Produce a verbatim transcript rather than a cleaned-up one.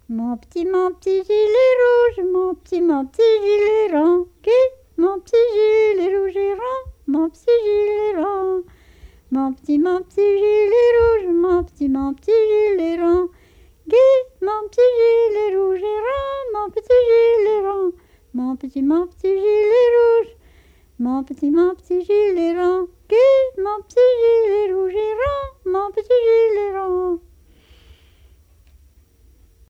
Mon petit, mon petit gilet rouge, mon petit, mon petit gilet rond, gai, mon petit gilet rouge et rond, mon petit gilet rond. Mon petit, mon petit gilet rouge, mon petit, mon petit gilet rond, gai, mon petit gilet rouge et rond, mon petit gilet rond. Mon petit, mon petit gilet rouge, mon petit, mon petit gilet rond, gai, mon petit gilet rouge et rond, mon petit gilet rond.